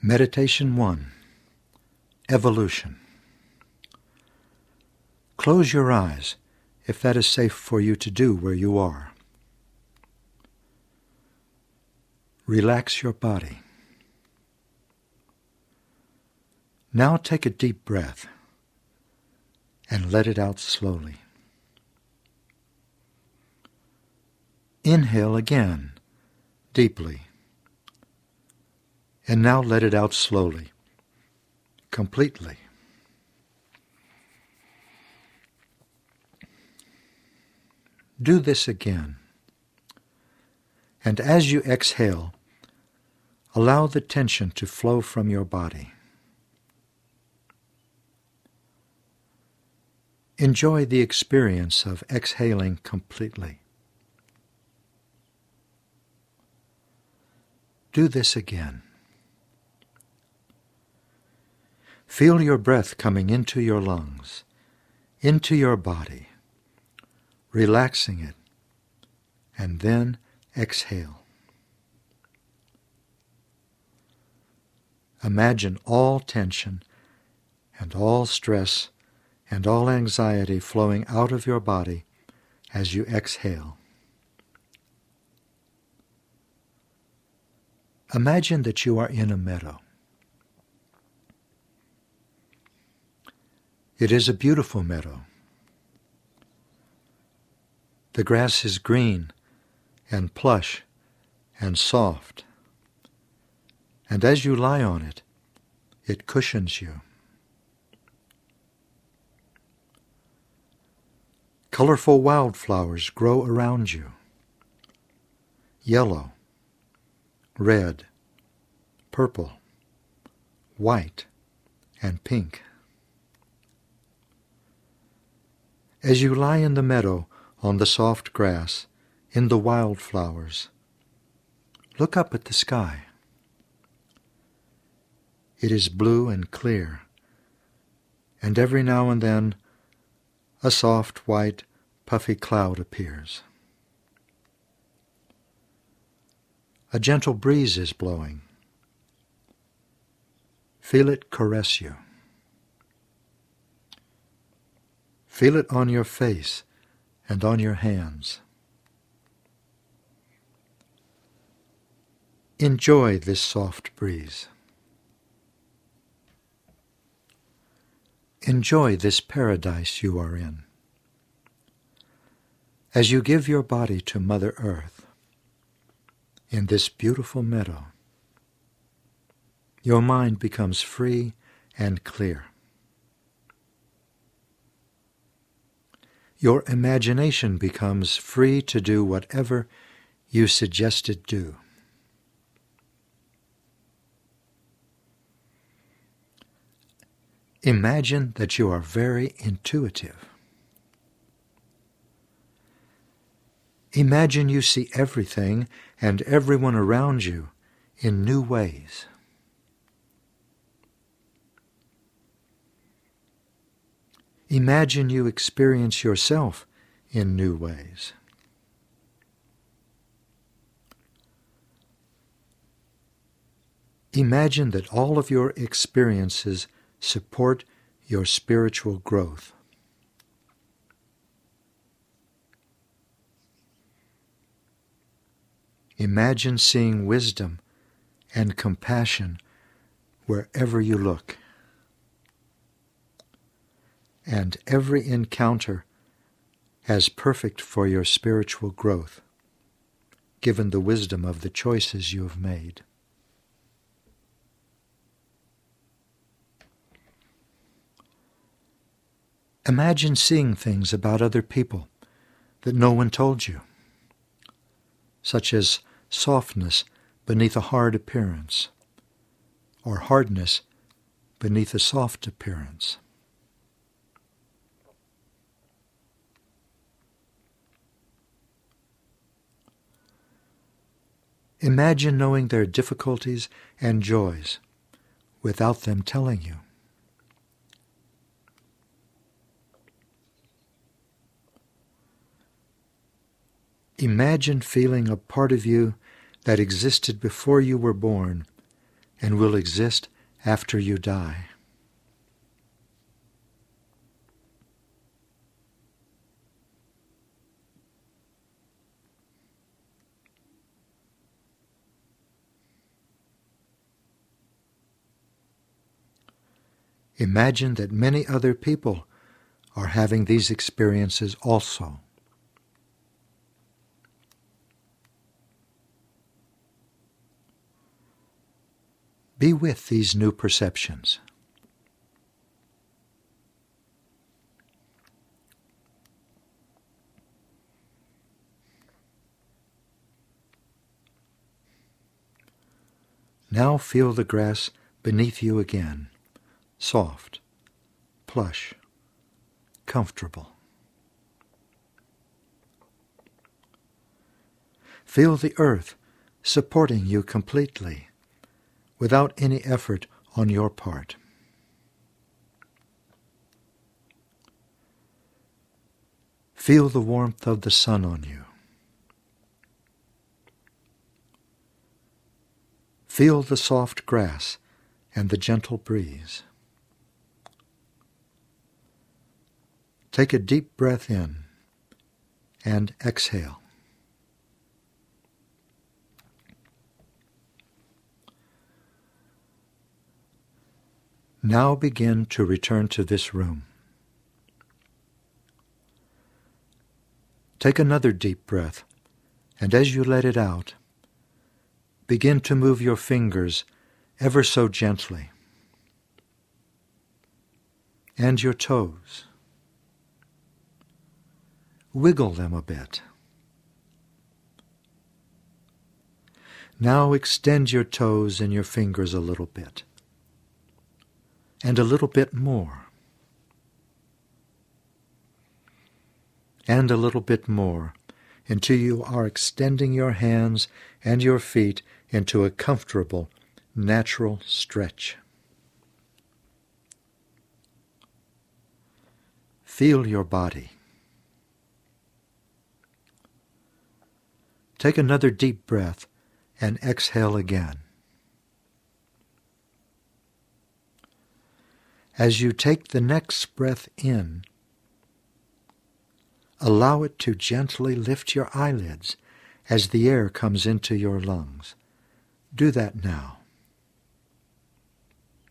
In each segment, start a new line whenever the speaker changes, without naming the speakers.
Meditation 1. Evolution. Close your eyes if that is safe for you to do where you are. Relax your body. Now take a deep breath and let it out slowly. Inhale again, deeply. And now let it out slowly, completely. Do this again. And as you exhale, allow the tension to flow from your body. Enjoy the experience of exhaling completely. Do this again. Feel your breath coming into your lungs, into your body, relaxing it, and then exhale. Imagine all tension and all stress and all anxiety flowing out of your body as you exhale. Imagine that you are in a meadow. It is a beautiful meadow. The grass is green and plush and soft, and as you lie on it, it cushions you. Colorful wildflowers grow around you. Yellow, red, purple, white, and pink. As you lie in the meadow on the soft grass, in the wildflowers, look up at the sky. It is blue and clear, and every now and then a soft white puffy cloud appears. A gentle breeze is blowing. Feel it caress you. Feel it on your face and on your hands. Enjoy this soft breeze. Enjoy this paradise you are in. As you give your body to Mother Earth, in this beautiful meadow, your mind becomes free and clear. Your imagination becomes free to do whatever you suggest it do. Imagine that you are very intuitive. Imagine you see everything and everyone around you in new ways. Imagine you experience yourself in new ways. Imagine that all of your experiences support your spiritual growth. Imagine seeing wisdom and compassion wherever you look. And every encounter as perfect for your spiritual growth, given the wisdom of the choices you have made. Imagine seeing things about other people that no one told you, such as softness beneath a hard appearance, or hardness beneath a soft appearance. Imagine knowing their difficulties and joys without them telling you. Imagine feeling a part of you that existed before you were born and will exist after you die. Imagine that many other people are having these experiences also. Be with these new perceptions. Now feel the grass beneath you again, soft, plush, comfortable. Feel the earth supporting you completely, without any effort on your part. Feel the warmth of the sun on you. Feel the soft grass and the gentle breeze. Take a deep breath in and exhale. Now begin to return to this room. Take another deep breath, and as you let it out, begin to move your fingers ever so gently, and your toes. Wiggle them a bit. Now extend your toes and your fingers a little bit, and a little bit more, and a little bit more, until you are extending your hands and your feet into a comfortable, natural stretch. Feel your body. Take another deep breath and exhale again. As you take the next breath in, allow it to gently lift your eyelids as the air comes into your lungs. Do that now.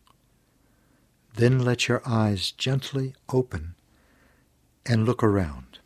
Then let your eyes gently open and look around.